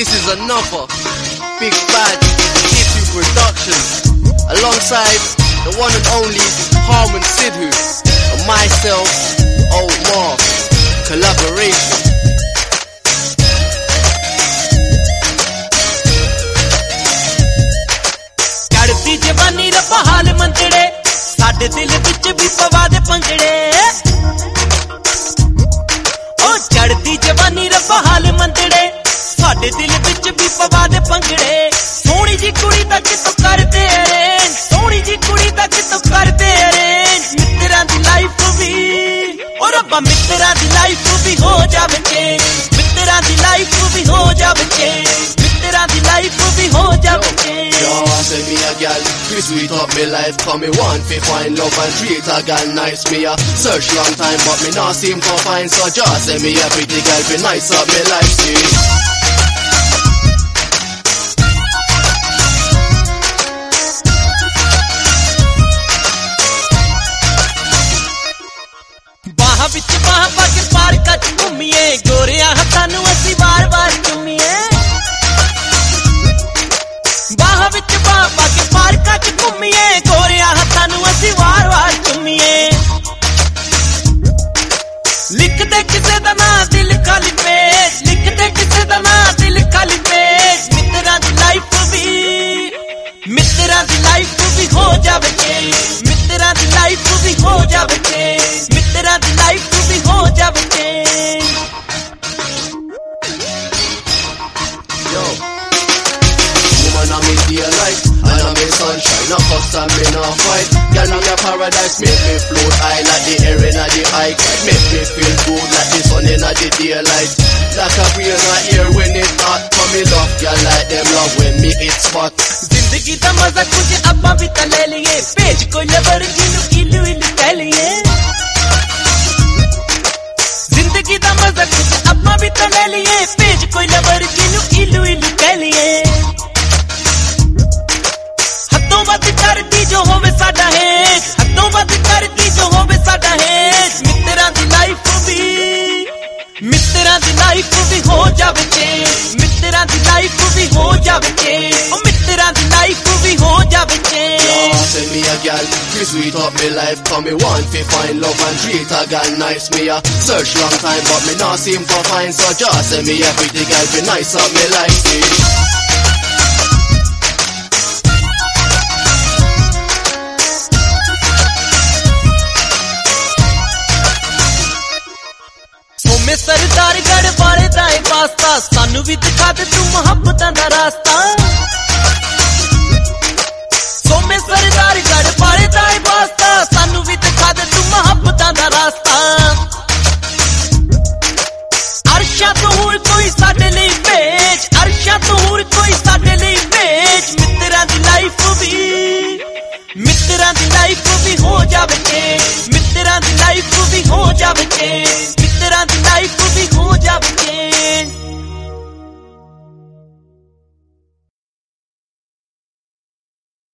This is another big bad Situ production, alongside the one and only Harman Sidhu and myself, Old Mark. Collaboration. चढ़ती जवानी दा बहाल मंदड़े साडे दिल विच भी पवा दे पंगड़े ओ चढ़ती जवानी दा बहाल मंदड़े साडे दिल विच भी पवा दे पंगड़े सोहनी जी कुड़ी दा कितों करदे अरेंज सोहनी जी कुड़ी दा कितों करदे अरेंज मित्तरां दी लाइफ भी ओ रब्बा मित्तरां दी लाइफ भी हो जावे चेंज मित्तरां दी लाइफ भी हो जावे चेंज मित्तरां दी लाइफ भी हो जावे change Send me a gal, we sweet up me life. Come me want fi find love and treat a gal nice. Me a search long time but me not seem to find. So just send me a pretty gal fi nice up me life, see. बाह विच बाह पाके पार्कां च घुम्मीए गोरियां हत्थां नूं असीं वार-वार चुम्मीए बाह विच बाह पाके पार्कां च घुम्मीए गोरियां हत्थां नूं असीं वार-वार चुम्मीए लिखदे किसे दा नां दिल खाली पेज लिखदे किसे दा नां दिल खाली पेज मित्तरां दी लाइफ भी हो जावे चेंज मित्तरां दी लाइफ भी हो जावे चेंज मित्तरां दी लाइफ भी हो जावे change Yo, woman I'm in dear life and I'm in sunshine. No fuss and me no fight. Girl I'm your paradise, make me float high like the air inna the high. Make me feel good like the sun inna the daylight. Like a breeze in air when it hot. For me love girl like them love when me hit spot. जिंदगी दा मजा कुछ अब्बा भी ता ले लिए page कोई लबर जिनु इलू इलू कह लिए जिंदगी दा मजा कुछ अब्बा भी ता ले लिए पेज कोई लबर जिनु इलू इलू कह लिए हदों वध करदी जो होवे साडा हेज हदों वध करदी जो होवे साडा हेज मित्तरां दी लाइफ भी हो जावे चेंज मित्तरां दी लाइफ भी हो जावे चेंज ओ मित्तरां दी लाइफ भी हो जावे change Send me a gal, we sweet up me life. Come me want fi find love and treat a gal nice. Me a search long time but me not seem to find. So just send me a pretty gal fi nice up me life, see. मैं सरदार गढ़ वाले दाए वास्ता सानू भी दिखा दे तू मोहब्बतां दा रास्ता सो मैं सरदार गढ़ वाले दाए वास्ता सानू भी दिखा दे तू मोहब्बतां दा रास्ता अर्शा तो हूर कोई साडे लई भेज अर्शा तो हूर कोई साडे लई भेज मित्तरां दी लाइफ भी हो जावे चेंज मित्तरां दी लाइफ भी हो जावे